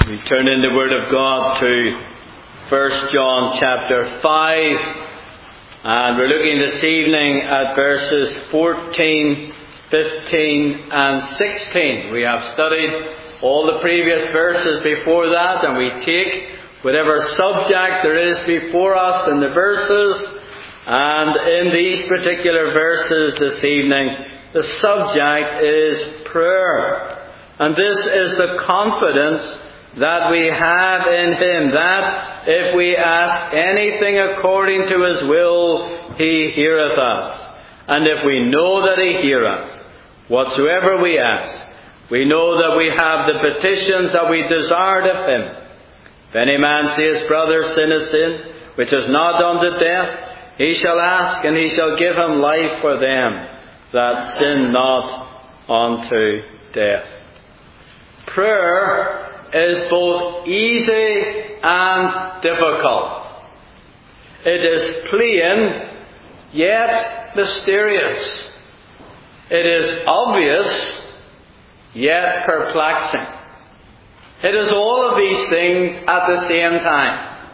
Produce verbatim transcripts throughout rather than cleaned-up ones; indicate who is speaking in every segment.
Speaker 1: We turn in the Word of God to First John chapter five, and we're looking this evening at verses fourteen, fifteen and sixteen. We have studied all the previous verses before that, and we take whatever subject there is before us in the verses, and in these particular verses this evening, the subject is prayer. And this is the confidence that we have in Him, that if we ask anything according to His will, He heareth us. And if we know that He heareth us, whatsoever we ask, we know that we have the petitions that we desired of Him. If any man say his brother sin a sin, which is not unto death, he shall ask, and He shall give him life for them that sin not unto death. Prayer is both easy and difficult. It is plain, yet mysterious. It is obvious, yet perplexing. It is all of these things at the same time.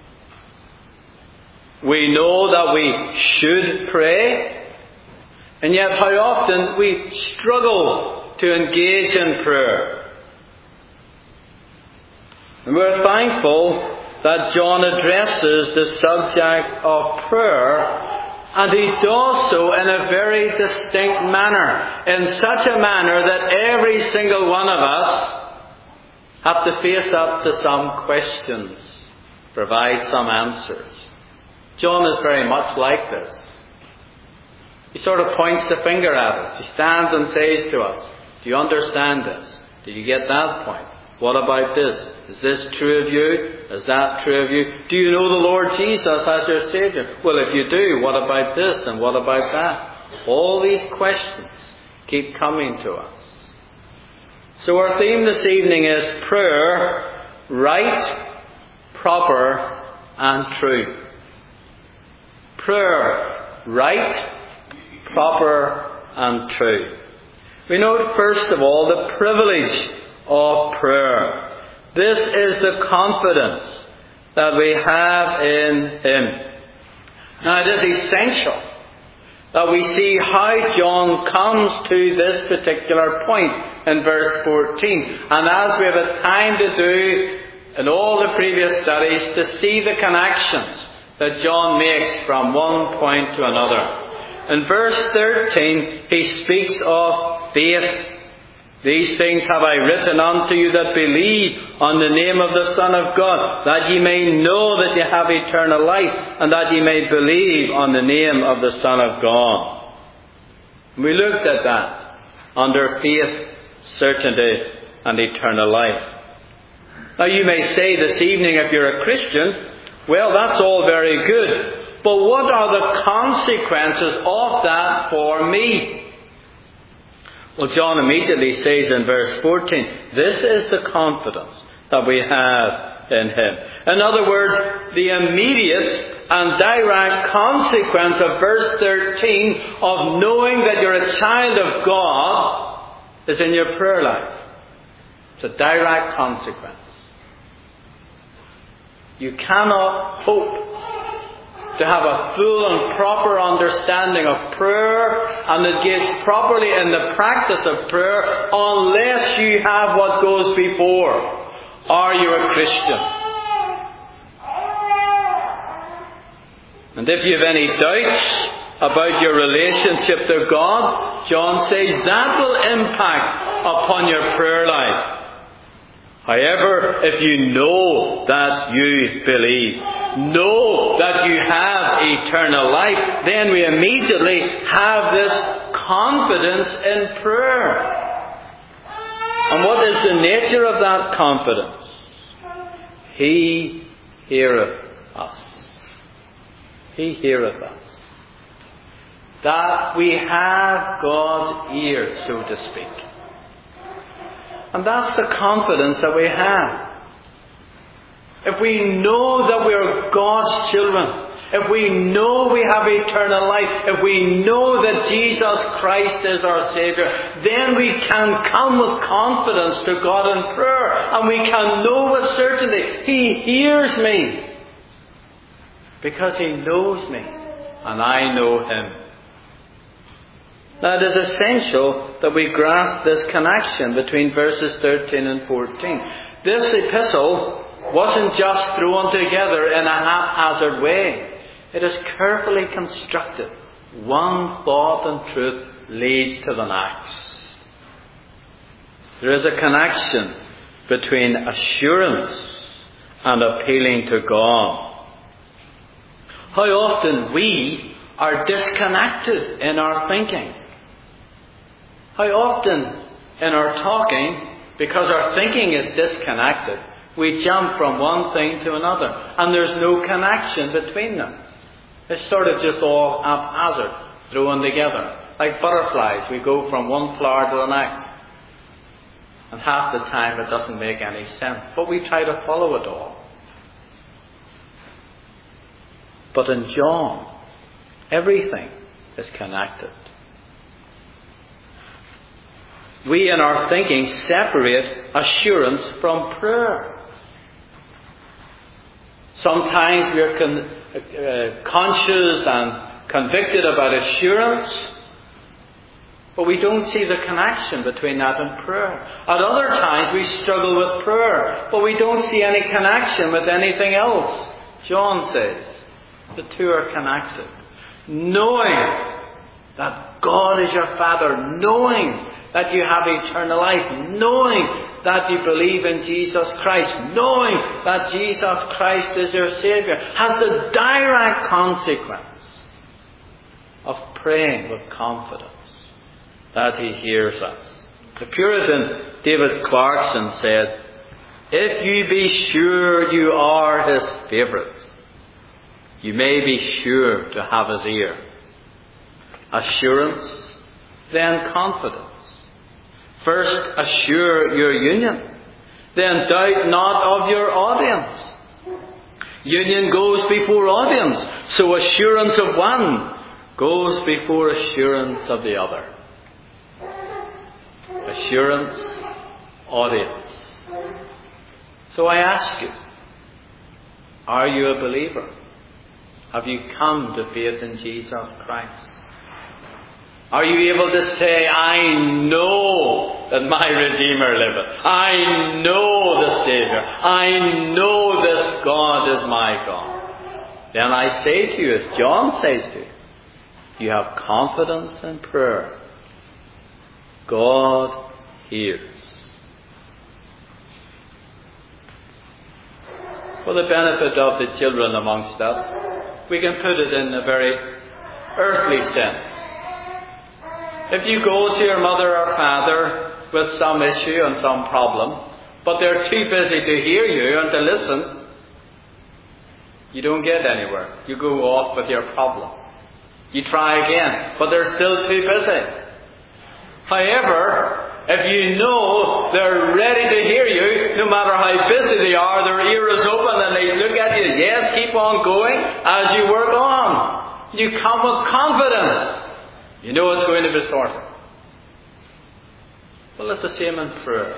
Speaker 1: We know that we should pray, and yet how often we struggle to engage in prayer. And we're thankful that John addresses the subject of prayer, and he does so in a very distinct manner, in such a manner that every single one of us have to face up to some questions, provide some answers. John is very much like this. He sort of points the finger at us. He stands and says to us, do you understand this? Do you get that point? What about this? Is this true of you? Is that true of you? Do you know the Lord Jesus as your Saviour? Well, if you do, what about this and what about that? All these questions keep coming to us. So our theme this evening is prayer, right, proper and true. Prayer, right, proper and true. We note first of all the privilege of prayer. This is the confidence that we have in Him. Now it is essential that we see how John comes to this particular point in verse fourteen. And as we have had time to do in all the previous studies, to see the connections that John makes from one point to another. In verse thirteen, he speaks of faith. These things have I written unto you that believe on the name of the Son of God, that ye may know that ye have eternal life, and that ye may believe on the name of the Son of God. We looked at that under faith, certainty, and eternal life. Now you may say this evening, if you're a Christian, well, that's all very good, but what are the consequences of that for me? Well, John immediately says in verse fourteen, this is the confidence that we have in Him. In other words, the immediate and direct consequence of verse thirteen of knowing that you're a child of God is in your prayer life. It's a direct consequence. You cannot hope to have a full and proper understanding of prayer and engage properly in the practice of prayer unless you have what goes before. Are you a Christian? And if you have any doubts about your relationship to God, John says that will impact upon your prayer life. However, if you know that you believe, know that you have eternal life, then we immediately have this confidence in prayer. And what is the nature of that confidence? He heareth us. He heareth us. That we have God's ear, so to speak. And that's the confidence that we have. If we know that we are God's children, if we know we have eternal life, if we know that Jesus Christ is our Saviour, then we can come with confidence to God in prayer, and we can know with certainty He hears me, because He knows me and I know Him. Now, it is essential that we grasp this connection between verses thirteen and fourteen. This epistle wasn't just thrown together in a haphazard way. It is carefully constructed. One thought and truth leads to the next. There is a connection between assurance and appealing to God. How often we are disconnected in our thinking. How often in our talking, because our thinking is disconnected, we jump from one thing to another, and there's no connection between them. It's sort of just all haphazard, thrown together. Like butterflies, we go from one flower to the next. And half the time it doesn't make any sense, but we try to follow it all. But in John, everything is connected. We in our thinking separate assurance from prayer. Sometimes we are con- uh, conscious and convicted about assurance, but we don't see the connection between that and prayer. At other times we struggle with prayer, but we don't see any connection with anything else. John says the two are connected. Knowing that God is your Father, knowing that you have eternal life, knowing that you believe in Jesus Christ, knowing that Jesus Christ is your Saviour, has the direct consequence of praying with confidence that He hears us. The Puritan David Clarkson said, "If you be sure you are His favourite, you may be sure to have His ear." Assurance, then confidence. First, assure your union. Then doubt not of your audience. Union goes before audience, so assurance of one goes before assurance of the other. Assurance, audience. So I ask you, are you a believer? Have you come to faith in Jesus Christ? Are you able to say, I know that my Redeemer liveth. I know the Saviour. I know this God is my God. Then I say to you, as John says to you, you have confidence in prayer. God hears. For the benefit of the children amongst us, we can put it in a very earthly sense. If you go to your mother or father with some issue and some problem, but they're too busy to hear you and to listen, you don't get anywhere. You go off with your problem. You try again, but they're still too busy. However, if you know they're ready to hear you, no matter how busy they are, their ear is open and they look at you, yes, keep on going as you work on. You come with confidence. You know it's going to be sorted. Well, it's the same in prayer.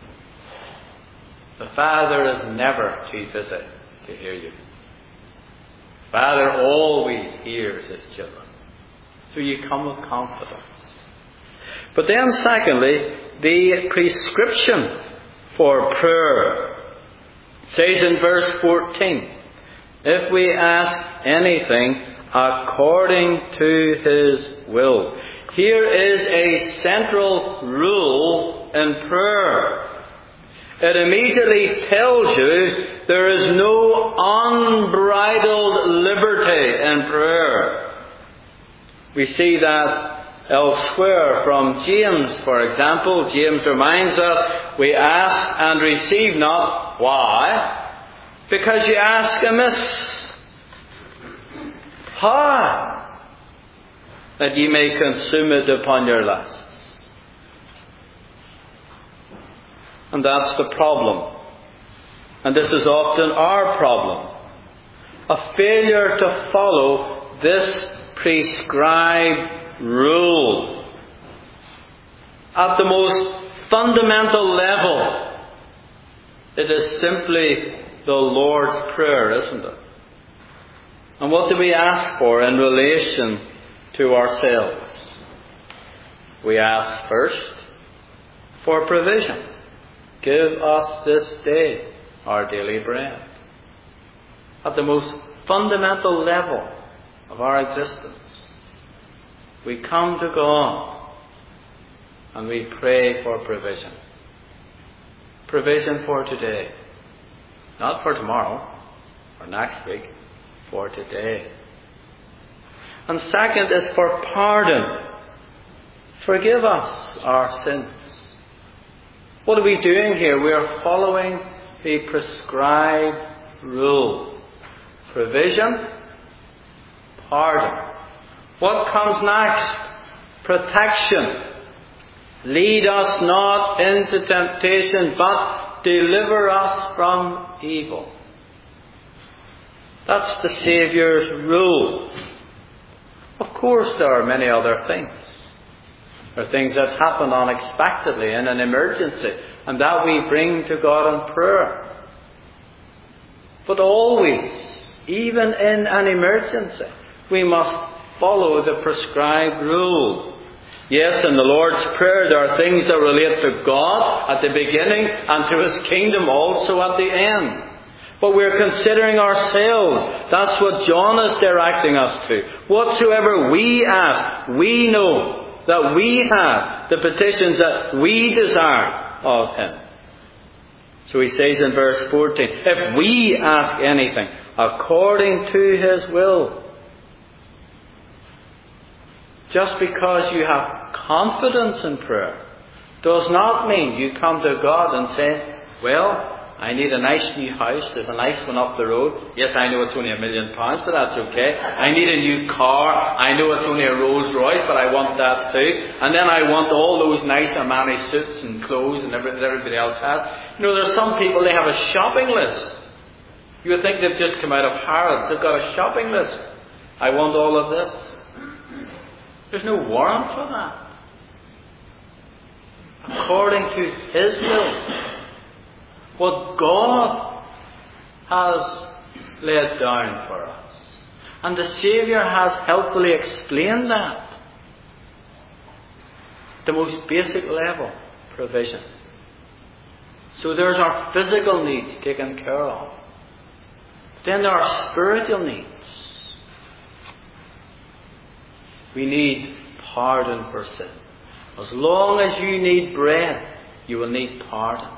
Speaker 1: The Father is never too busy to hear you. The Father always hears His children. So you come with confidence. But then secondly, the prescription for prayer. It says in verse fourteen, if we ask anything according to His will. Here is a central rule in prayer. It immediately tells you there is no unbridled liberty in prayer. We see that elsewhere from James, for example. James reminds us, we ask and receive not. Why? Because you ask amiss. How? That ye may consume it upon your lusts. And that's the problem. And this is often our problem. a failure to follow this prescribed rule. At the most fundamental level, it is simply the Lord's Prayer, isn't it? And what do we ask for in relation to ourselves? We ask first for provision. Give us this day our daily bread. At the most fundamental level of our existence, we come to God and we pray for provision. Provision for today. Not for tomorrow or next week, for today. And second is for pardon. Forgive us our sins. What are we doing here? We are following the prescribed rule. Provision, pardon. What comes next? Protection. Lead us not into temptation, but deliver us from evil. That's the Saviour's rule. Of course, there are many other things. There are things that happen unexpectedly in an emergency, and that we bring to God in prayer. But always, even in an emergency, we must follow the prescribed rule. Yes, in the Lord's Prayer there are things that relate to God at the beginning and to His kingdom also at the end. But we're considering ourselves. That's what John is directing us to. Whatsoever we ask, we know that we have the petitions that we desire of Him. So he says in verse fourteen, if we ask anything according to His will. Just because you have confidence in prayer does not mean you come to God and say, well, I need a nice new house. There's a nice one up the road. Yes, I know it's only a million pounds, but that's okay. I need a new car. I know it's only a Rolls Royce, but I want that too. And then I want all those nice Armani suits and clothes and everything that everybody else has. You know, there's some people, they have a shopping list. You would think they've just come out of Harrods. They've got a shopping list. I want all of this. There's no warrant for that. According to His will. What God has laid down for us. And the Saviour has helpfully explained that. The most basic level, provision. So there's our physical needs taken care of. Then there are spiritual needs. We need pardon for sin. As long as you need bread, you will need pardon.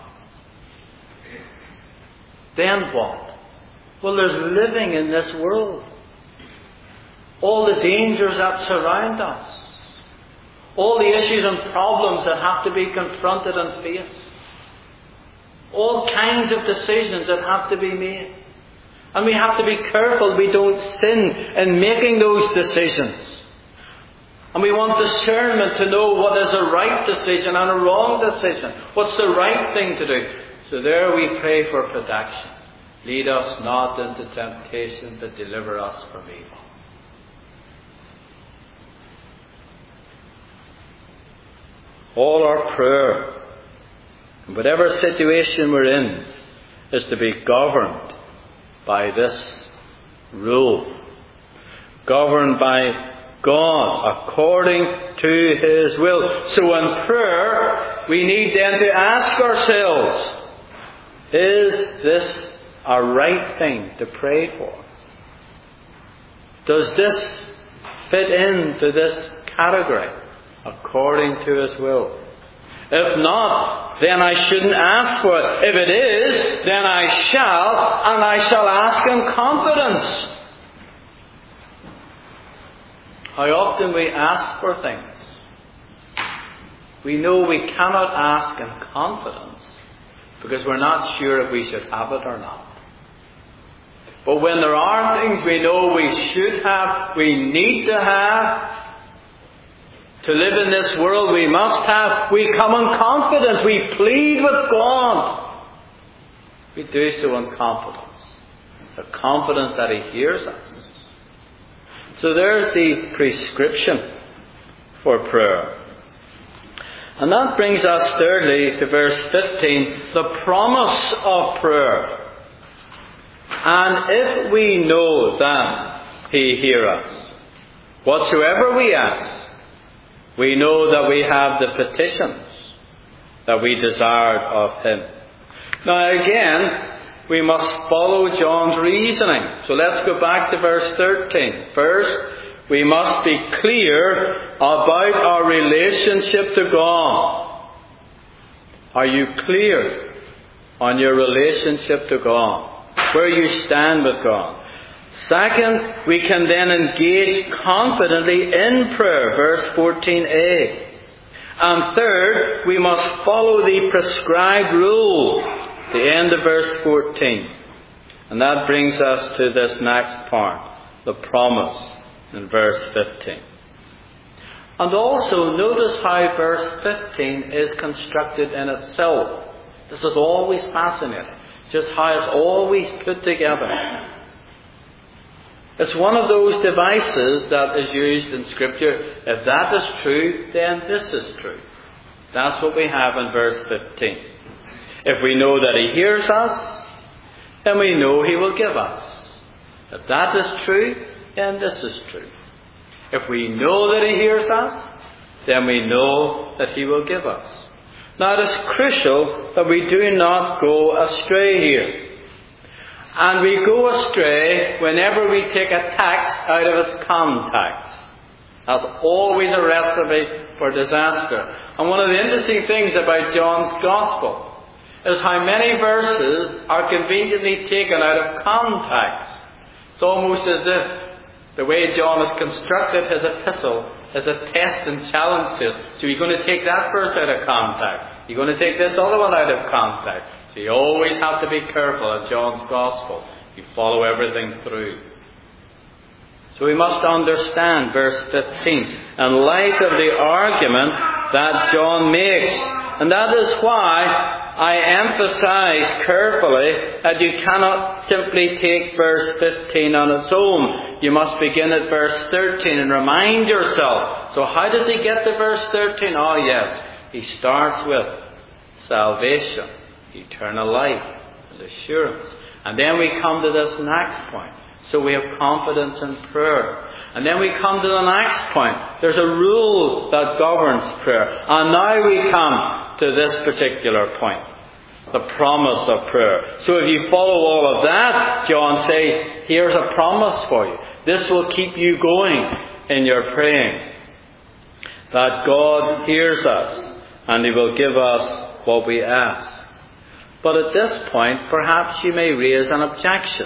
Speaker 1: Then what? Well, there's living in this world. All the dangers that surround us. All the issues and problems that have to be confronted and faced. All kinds of decisions that have to be made. And we have to be careful we don't sin in making those decisions. And we want discernment to know what is a right decision and a wrong decision. What's the right thing to do? So there we pray for protection. Lead us not into temptation, but deliver us from evil. All our prayer, whatever situation we're in, is to be governed by this rule. Governed by God, according to His will. So in prayer, we need then to ask ourselves, is this a right thing to pray for? Does this fit into this category, according to His will? If not, then I shouldn't ask for it. If it is, then I shall, and I shall ask in confidence. How often we ask for things. We know we cannot ask in confidence because we're not sure if we should have it or not. But when there are things we know we should have, we need to have, to live in this world we must have, we come in confidence, we plead with God. We do so in confidence. The confidence that He hears us. So there's the prescription for prayer. And that brings us thirdly to verse fifteen, the promise of prayer. And if we know that He hears us, whatsoever we ask, we know that we have the petitions that we desired of Him. Now again, we must follow John's reasoning. So let's go back to verse thirteen. First, we must be clear about our relationship to God. Are you clear on your relationship to God? Where you stand with God? Second, we can then engage confidently in prayer. Verse fourteen a. And third, we must follow the prescribed rule. The end of verse fourteen. And that brings us to this next part, the promise in verse fifteen. And also notice how verse fifteen is constructed in itself. This is always fascinating, just how it's always put together. It's one of those devices that is used in Scripture. If that is true, then this is true. That's what we have in verse fifteen. If we know that He hears us, then we know He will give us. If that is true, then this is true. If we know that He hears us, then we know that He will give us. Now it is crucial that we do not go astray here. And we go astray whenever we take a text out of its context. That's always a recipe for disaster. And one of the interesting things about John's Gospel is how many verses are conveniently taken out of context. It's almost as if the way John has constructed his epistle is a test and challenge to us. So you're going to take that verse out of context. You're going to take this other one out of context. So you always have to be careful in John's Gospel. You follow everything through. So we must understand verse fifteen in light of the argument that John makes. And that is why I emphasize carefully that you cannot simply take verse fifteen on its own. You must begin at verse thirteen and remind yourself. So how does he get to verse thirteen? Oh yes, he starts with salvation, eternal life, and assurance. And then we come to this next point. So we have confidence in prayer. And then we come to the next point. There's a rule that governs prayer. And now we come to this particular point. The promise of prayer. So if you follow all of that, John says, here's a promise for you. This will keep you going in your praying. That God hears us and He will give us what we ask. But at this point, perhaps you may raise an objection.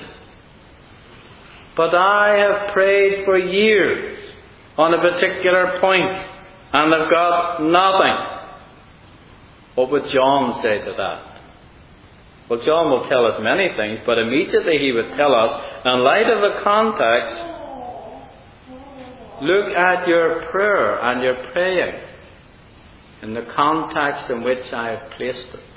Speaker 1: But I have prayed for years on a particular point and I've got nothing. What would John say to that? Well, John will tell us many things, but immediately he would tell us, in light of the context, look at your prayer and your praying in the context in which I have placed it.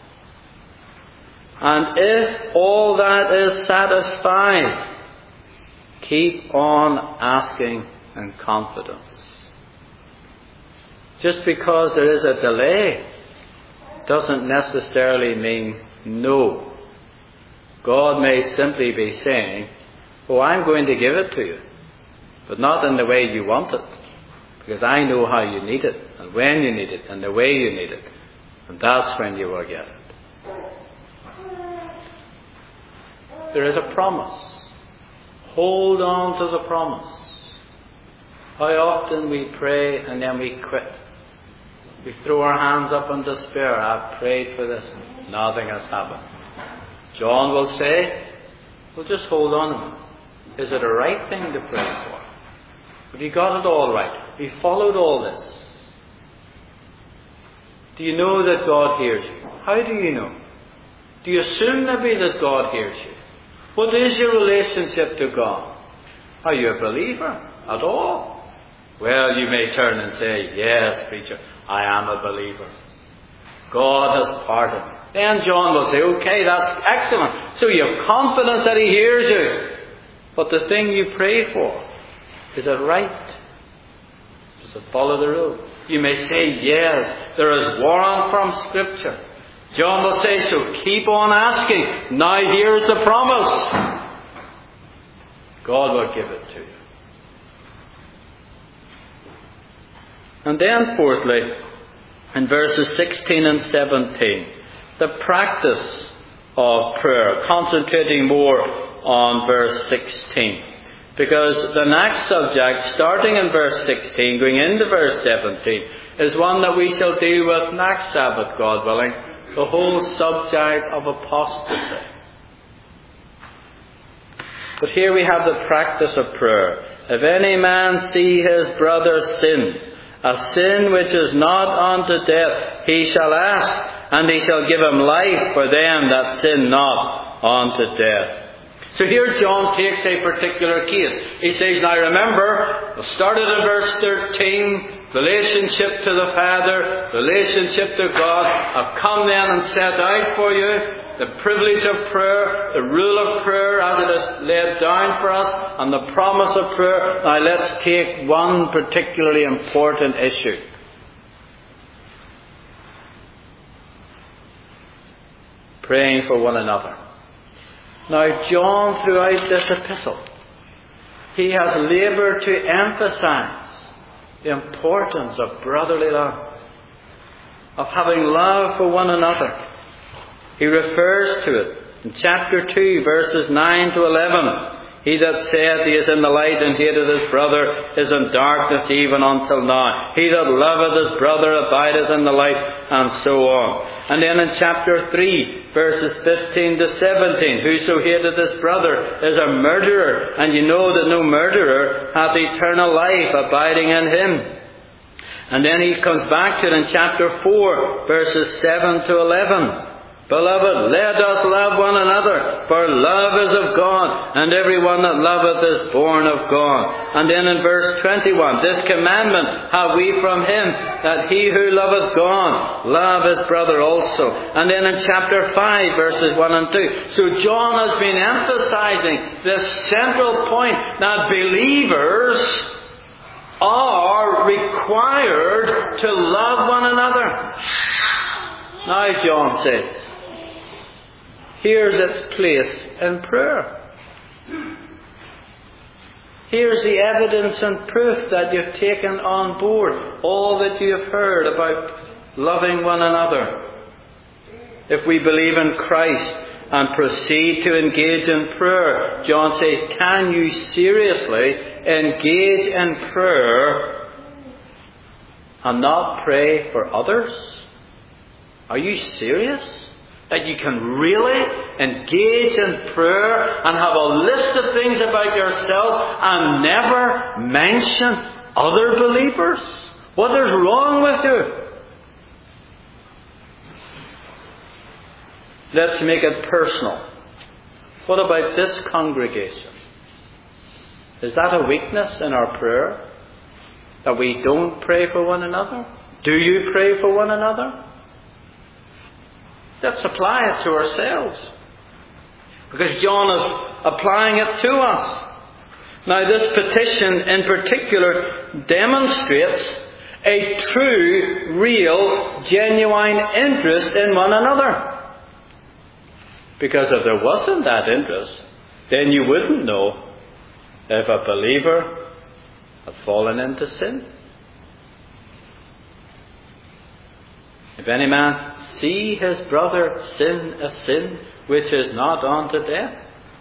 Speaker 1: And if all that is satisfied, keep on asking in confidence. Just because there is a delay doesn't necessarily mean no. God may simply be saying, oh, I'm going to give it to you, but not in the way you want it, because I know how you need it, and when you need it, and the way you need it, and that's when you will get it. There is a promise. Hold on to the promise. How often we pray and then we quit. We throw our hands up in despair. I've prayed for this. Nothing has happened. John will say, well, just hold on a minute. Is it a right thing to pray for? Have you got it all right? Have you followed all this? Do you know that God hears you? How do you know? Do you assume maybe that God hears you? What is your relationship to God? Are you a believer at all? Well, you may turn and say, yes, preacher, I am a believer. God has pardoned me. then John will say, okay, that's excellent. So you have confidence that He hears you. But the thing you pray for, is it right? Does it follow the rule? You may say, yes, there is warrant from Scripture. John will say, so keep on asking. Now here's the promise. God will give it to you. And then fourthly, in verses sixteen and seventeen, the practice of prayer, concentrating more on verse sixteen. Because the next subject, starting in verse sixteen, going into verse seventeen, is one that we shall deal with next Sabbath, God willing, the whole subject of apostasy. But here we have the practice of prayer. If any man see his brother sin, a sin which is not unto death, he shall ask, and he shall give him life for them that sin not unto death. So here John takes a particular case. He says, now remember, it started in verse thirteen, relationship to the Father, relationship to God. I've come then and set out for you the privilege of prayer, the rule of prayer as it is laid down for us, and the promise of prayer. Now let's take one particularly important issue. Praying for one another. Now John, throughout this epistle, he has laboured to emphasize the importance of brotherly love, of having love for one another. He refers to it in chapter two, verses nine to eleven. He that saith he is in the light and hateth his brother is in darkness even until now. He that loveth his brother abideth in the light, and so on. And then in chapter three, verses fifteen to seventeen, whoso hateth his brother is a murderer, and you know that no murderer hath eternal life abiding in him. And then he comes back to it in chapter four, verses seven to eleven. Beloved, let us love one another, for love is of God, and every one that loveth is born of God. And then in verse twenty-one, this commandment have we from Him, that he who loveth God love his brother also. And then in chapter five, verses one and two. So John has been emphasizing this central point that believers are required to love one another. Now John says, here's its place in prayer. Here's the evidence and proof that you've taken on board all that you have heard about loving one another. If we believe in Christ and proceed to engage in prayer, John says, can you seriously engage in prayer and not pray for others? Are you serious? That you can really engage in prayer and have a list of things about yourself and never mention other believers? What is wrong with you? Let's make it personal. What about this congregation? Is that a weakness in our prayer? That we don't pray for one another? Do you pray for one another? Let's apply it to ourselves. Because John is applying it to us. Now this petition in particular demonstrates a true, real, genuine interest in one another. Because if there wasn't that interest, then you wouldn't know if a believer had fallen into sin. If any man see his brother sin a sin which is not unto death.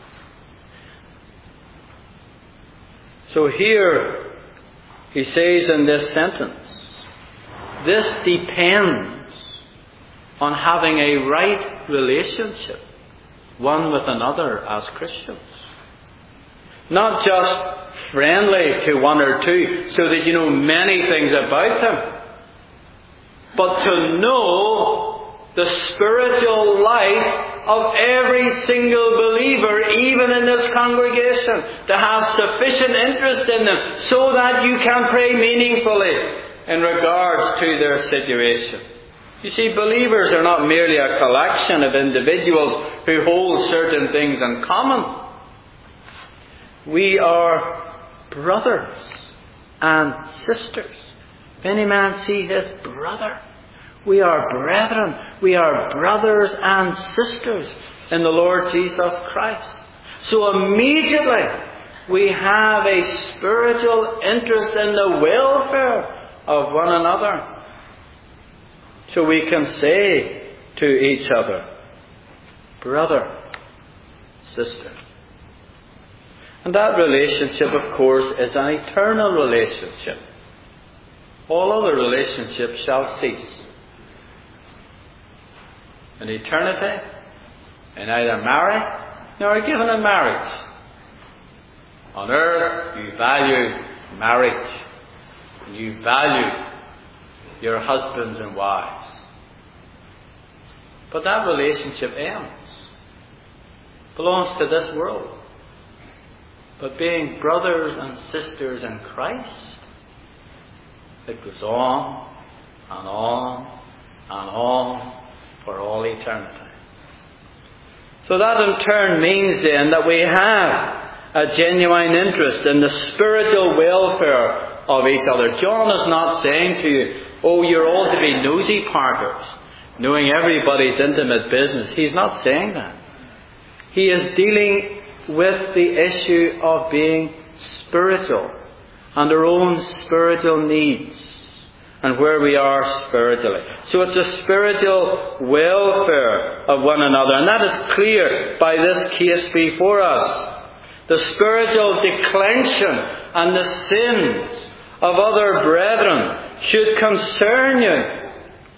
Speaker 1: So here he says in this sentence, this depends on having a right relationship one with another as Christians. Not just friendly to one or two so that you know many things about them, but to know the spiritual life of every single believer, even in this congregation, to have sufficient interest in them so that you can pray meaningfully in regards to their situation. You see, believers are not merely a collection of individuals who hold certain things in common. We are brothers and sisters. If any man see his brother, we are brethren. We are brothers and sisters in the Lord Jesus Christ. So immediately we have a spiritual interest in the welfare of one another. So we can say to each other, brother, sister. And that relationship, of course, is an eternal relationship. All other relationships shall cease. In eternity, in neither marry nor are given in marriage. On earth, you value marriage. You value your husbands and wives. But that relationship ends. Belongs to this world. But being brothers and sisters in Christ, it goes on and on and on for all eternity. So that in turn means then that we have a genuine interest in the spiritual welfare of each other. John is not saying to you, oh, you're all to be nosy partners, knowing everybody's intimate business. He's not saying that. He is dealing with the issue of being spiritual and our own spiritual needs and where we are spiritually. So it's a spiritual welfare of one another, and that is clear by this case before us. The spiritual declension and the sins of other brethren should concern you.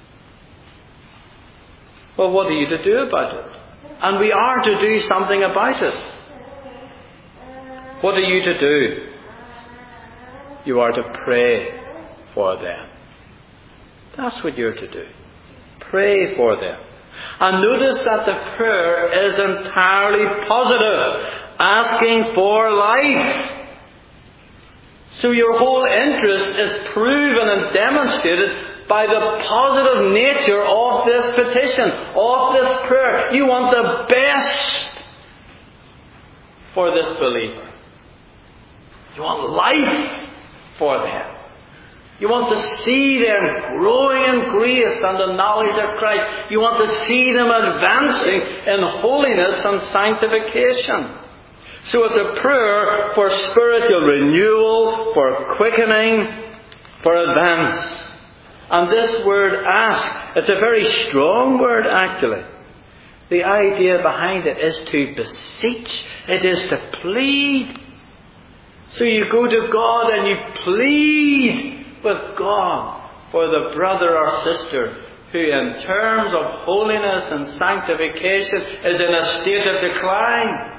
Speaker 1: Well, what are you to do about it? And we are to do something about it. What are you to do? You are to pray for them. That's what you're to do. Pray for them. And notice that the prayer is entirely positive, asking for life. So your whole interest is proven and demonstrated by the positive nature of this petition, of this prayer. You want the best for this believer. You want life for them. You want to see them growing in grace and the knowledge of Christ. You want to see them advancing in holiness and sanctification. So it's a prayer for spiritual renewal, for quickening, for advance. And this word ask, it's a very strong word actually. The idea behind it is to beseech. It is to plead. So you go to God and you plead with God for the brother or sister who in terms of holiness and sanctification is in a state of decline.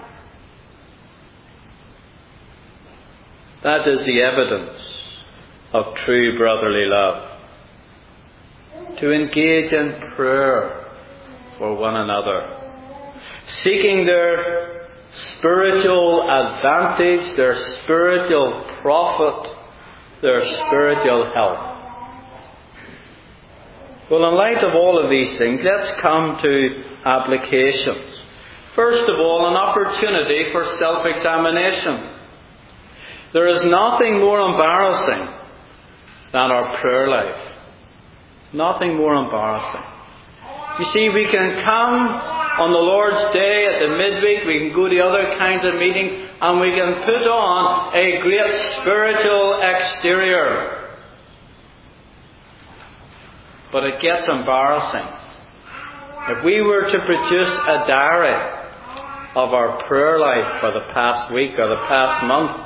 Speaker 1: That is the evidence of true brotherly love. To engage in prayer for one another, seeking their spiritual advantage, their spiritual profit, their spiritual health. Well, in light of all of these things, let's come to applications. First of all, an opportunity for self-examination. There is nothing more embarrassing than our prayer life. Nothing more embarrassing. You see, we can come on the Lord's Day at the midweek, we can go to other kinds of meetings, and we can put on a great spiritual exterior. But it gets embarrassing. If we were to produce a diary of our prayer life for the past week or the past month,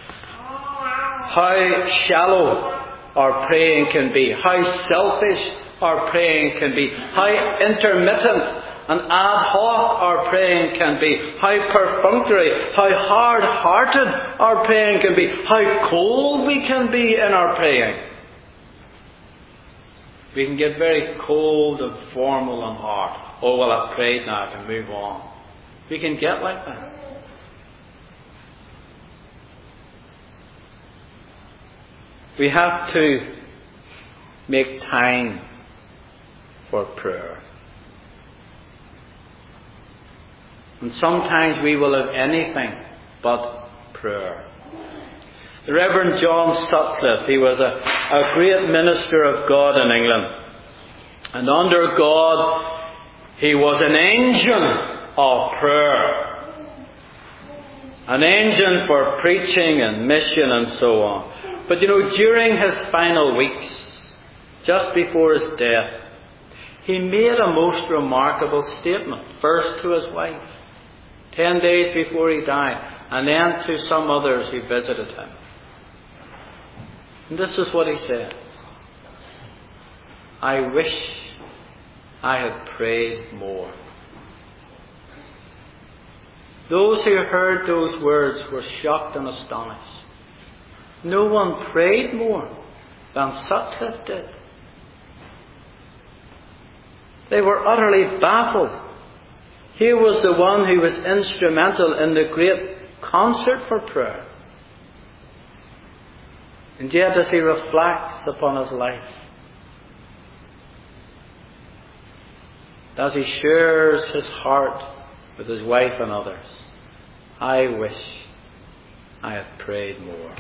Speaker 1: how shallow our praying can be, how selfish our praying can be, how intermittent and ad hoc our praying can be, how perfunctory, how hard-hearted our praying can be, how cold we can be in our praying. We can get very cold and formal and hard. Oh, well, I've prayed now, I can move on. We can get like that. We have to make time for prayer. And sometimes we will have anything but prayer. The Reverend John Sutcliffe, he was a, a great minister of God in England. And under God, he was an engine of prayer. An engine for preaching and mission and so on. But you know, during his final weeks, just before his death, he made a most remarkable statement. First to his wife, ten days before he died, and then to some others who visited him. And this is what he said. I wish I had prayed more. Those who heard those words were shocked and astonished. No one prayed more than Sutcliffe did. They were utterly baffled. Here was the one who was instrumental in the great concert for prayer. And yet, as he reflects upon his life, as he shares his heart with his wife and others, I wish I had prayed more.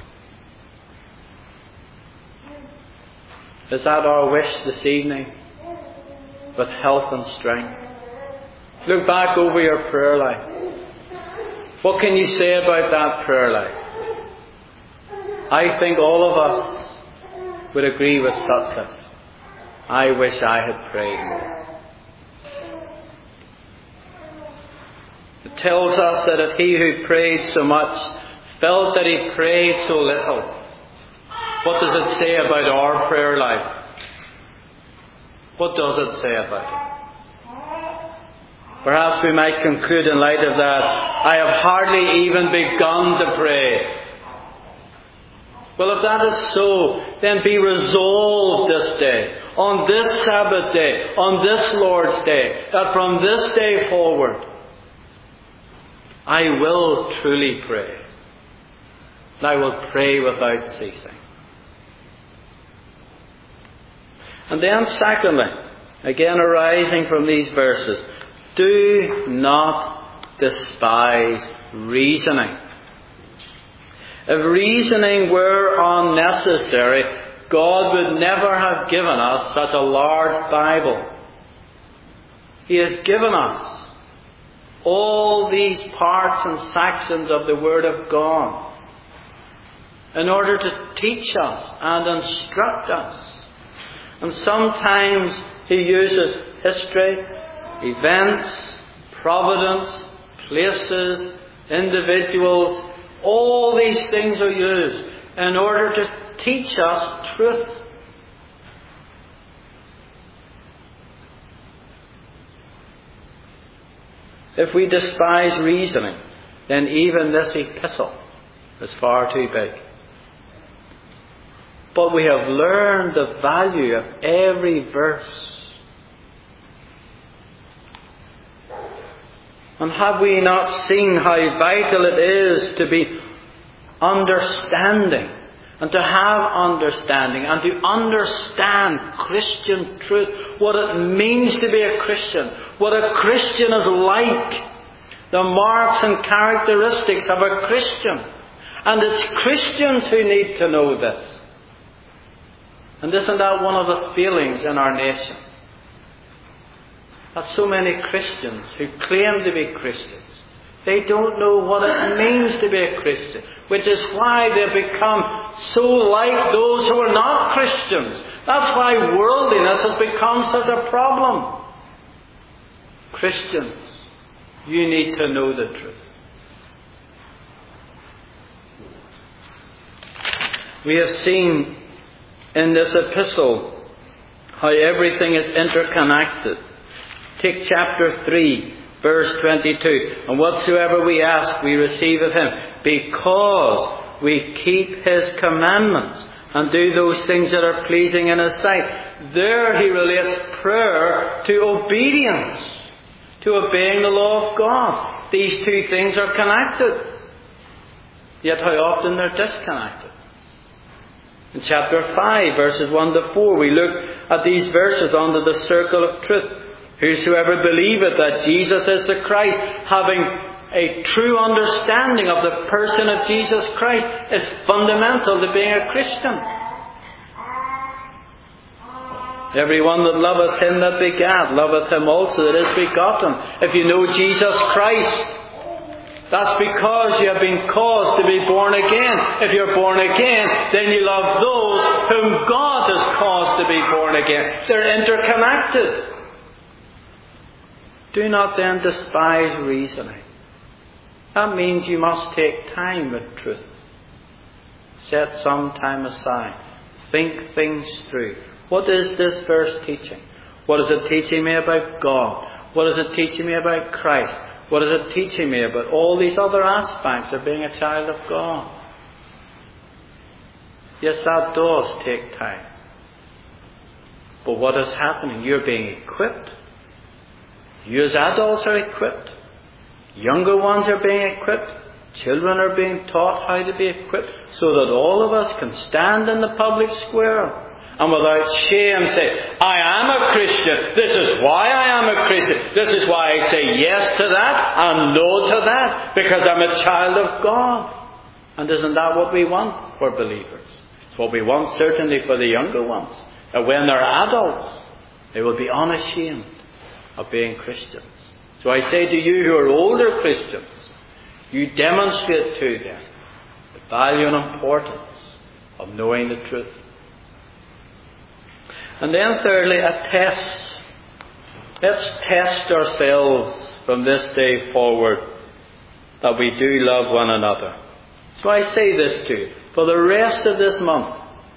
Speaker 1: Is that our wish this evening? With health and strength. Look back over your prayer life. What can you say about that prayer life? I think all of us would agree with Sutcliffe. I wish I had prayed more. It tells us that if he who prayed so much felt that he prayed so little, what does it say about our prayer life? What does it say about it? Perhaps we might conclude in light of that, I have hardly even begun to pray. Well, if that is so, then be resolved this day, on this Sabbath day, on this Lord's day, that from this day forward, I will truly pray. And I will pray without ceasing. And then secondly, again arising from these verses, do not despise reasoning. If reasoning were unnecessary, God would never have given us such a large Bible. He has given us all these parts and sections of the Word of God in order to teach us and instruct us. And sometimes He uses history, events, providence, places, individuals. All these things are used in order to teach us truth. If we despise reasoning, then even this epistle is far too big. But we have learned the value of every verse. And have we not seen how vital it is to be understanding, and to have understanding, and to understand Christian truth, what it means to be a Christian, what a Christian is like, the marks and characteristics of a Christian. And it's Christians who need to know this. And isn't that one of the feelings in our nation? That so many Christians who claim to be Christians, they don't know what it means to be a Christian, which is why they've become so like those who are not Christians. That's why worldliness has become such a problem. Christians, you need to know the truth. We have seen in this epistle how everything is interconnected. Take chapter three, verse twenty-two. And whatsoever we ask, we receive of Him, because we keep His commandments and do those things that are pleasing in His sight. There He relates prayer to obedience, to obeying the law of God. These two things are connected. Yet how often they're disconnected. In chapter five, verses one to four, we look at these verses under the circle of truth. Whosoever believeth that Jesus is the Christ, having a true understanding of the person of Jesus Christ, is fundamental to being a Christian. Everyone that loveth him that begat, loveth him also that is begotten. If you know Jesus Christ, that's because you have been caused to be born again. If you're born again, then you love those whom God has caused to be born again. They're interconnected. Do not then despise reasoning. That means you must take time with truth. Set some time aside. Think things through. What is this verse teaching? What is it teaching me about God? What is it teaching me about Christ? What is it teaching me about all these other aspects of being a child of God? Yes, that does take time. But what is happening? You're being equipped. You as adults are equipped. Younger ones are being equipped. Children are being taught how to be equipped so that all of us can stand in the public square and without shame say, I am a Christian. This is why I am a Christian. This is why I say yes to that and no to that, because I'm a child of God. And isn't that what we want for believers? It's what we want certainly for the younger ones. That when they're adults, they will be unashamed of being Christians. So I say to you who are older Christians, you demonstrate to them the value and importance of knowing the truth. And then thirdly, a test. Let's test ourselves from this day forward that we do love one another. So I say this to you, for the rest of this month,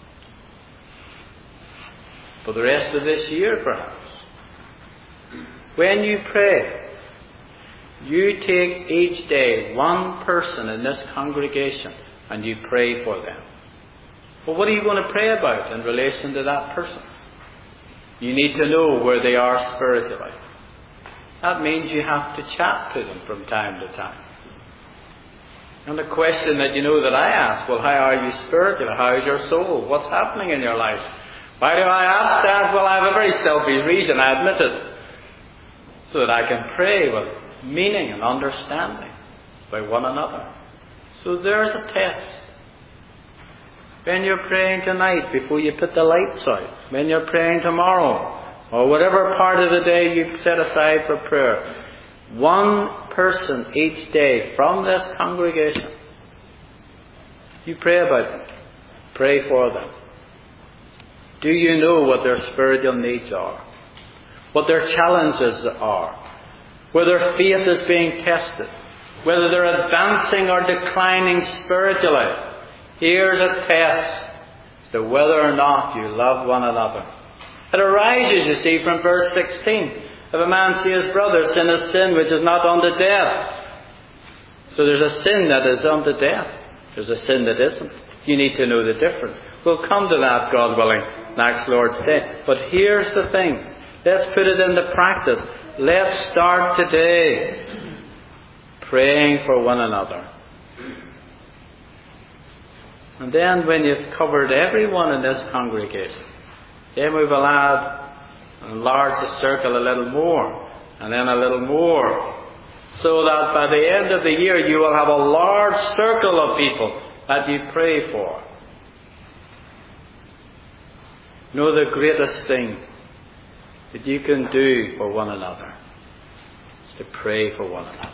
Speaker 1: for the rest of this year perhaps, when you pray, you take each day one person in this congregation and you pray for them. Well, what are you going to pray about in relation to that person? You need to know where they are spiritually. That means you have to chat to them from time to time. And the question that you know that I ask, well, how are you spiritually? How is your soul? What's happening in your life? Why do I ask that? Well, I have a very selfish reason, I admit it. So that I can pray with meaning and understanding by one another. So there's a test. When you're praying tonight before you put the lights out, when you're praying tomorrow, or whatever part of the day you set aside for prayer, one person each day from this congregation, you pray about them. Pray for them. Do you know what their spiritual needs are? What their challenges are? Whether their faith is being tested? Whether they're advancing or declining spiritually? Here's a test as to whether or not you love one another. It arises, you see, from verse sixteen. If a man see his brother sin a sin which is not unto death. So there's a sin that is unto death. There's a sin that isn't. You need to know the difference. We'll come to that, God willing, next Lord's Day. But here's the thing. Let's put it into practice. Let's start today praying for one another. And then when you've covered everyone in this congregation, then we will add and enlarge the circle a little more, and then a little more, so that by the end of the year you will have a large circle of people that you pray for. Know the greatest thing that you can do for one another is to pray for one another.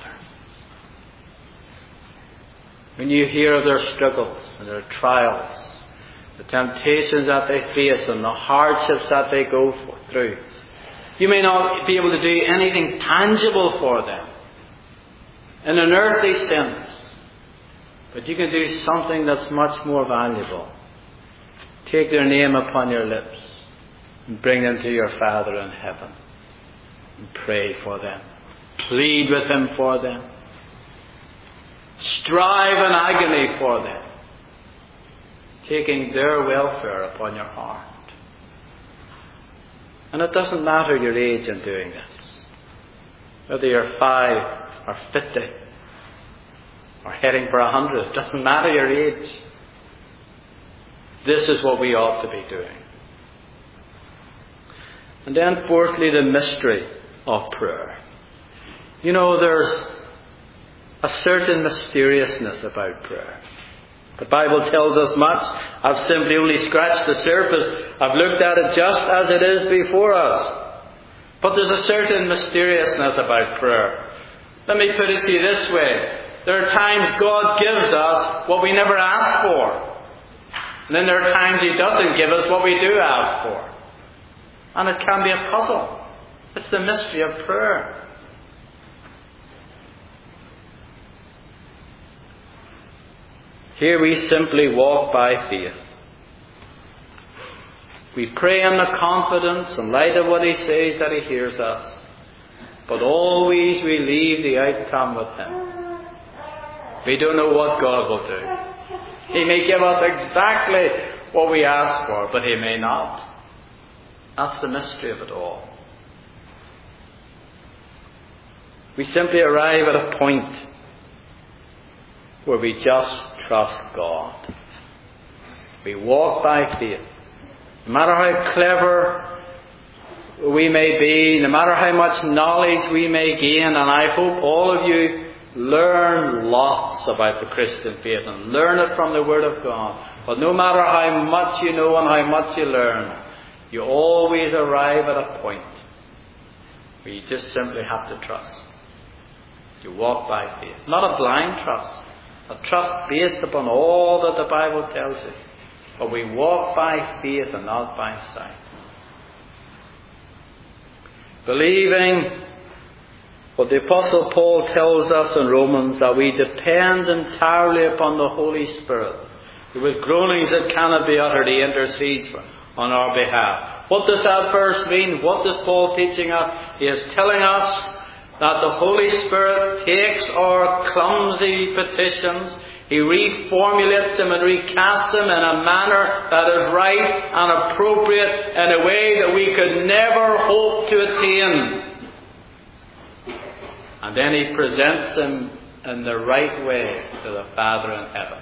Speaker 1: When you hear of their struggles and their trials, the temptations that they face and the hardships that they go through, you may not be able to do anything tangible for them in an earthly sense, but you can do something that's much more valuable. Take their name upon your lips and bring them to your Father in heaven and pray for them. Plead with Him for them. Strive in agony for them, taking their welfare upon your heart. And it doesn't matter your age in doing this. Whether you're five or fifty or heading for a hundred, it doesn't matter your age. This is what we ought to be doing. And then fourthly, the mystery of prayer. You know, there's a certain mysteriousness about prayer. The Bible tells us much. I've simply only scratched the surface. I've looked at it just as it is before us. But there's a certain mysteriousness about prayer. Let me put it to you this way. There are times God gives us what we never asked for. And then there are times He doesn't give us what we do ask for. And it can be a puzzle. It's the mystery of prayer. Here we simply walk by faith. We pray in the confidence, in light of what He says, that He hears us. But always we leave the outcome with Him. We don't know what God will do. He may give us exactly what we ask for, but He may not. That's the mystery of it all. We simply arrive at a point where we just trust God. We walk by faith. No matter how clever we may be, no matter how much knowledge we may gain, and I hope all of you learn lots about the Christian faith and learn it from the Word of God. But no matter how much you know and how much you learn, you always arrive at a point where you just simply have to trust. You walk by faith. Not a blind trust. A trust based upon all that the Bible tells us. But we walk by faith and not by sight. Believing what the Apostle Paul tells us in Romans, that we depend entirely upon the Holy Spirit, who with groanings that cannot be uttered, He intercedes for, on our behalf. What does that verse mean? What is Paul teaching us? He is telling us that the Holy Spirit takes our clumsy petitions, He reformulates them and recasts them in a manner that is right and appropriate, in a way that we could never hope to attain. And then He presents them in the right way to the Father in heaven.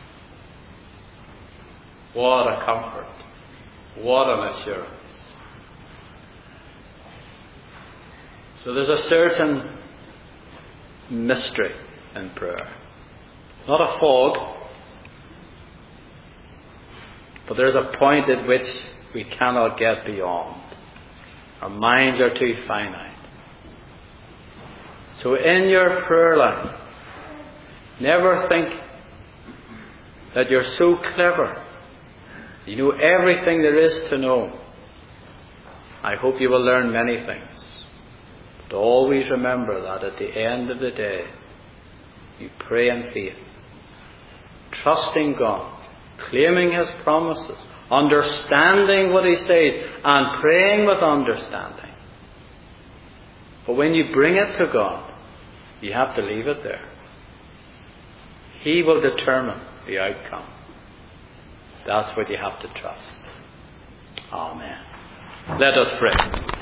Speaker 1: What a comfort. What an assurance. So there's a certain mystery in prayer. Not a fog, but there's a point at which we cannot get beyond. Our minds are too finite. So in your prayer life, never think that you're so clever. You know everything there is to know. I hope you will learn many things. But always remember that at the end of the day, you pray in faith, trusting God, claiming His promises, understanding what He says, and praying with understanding. But when you bring it to God, you have to leave it there. He will determine the outcome. That's what you have to trust. Amen. Let us pray.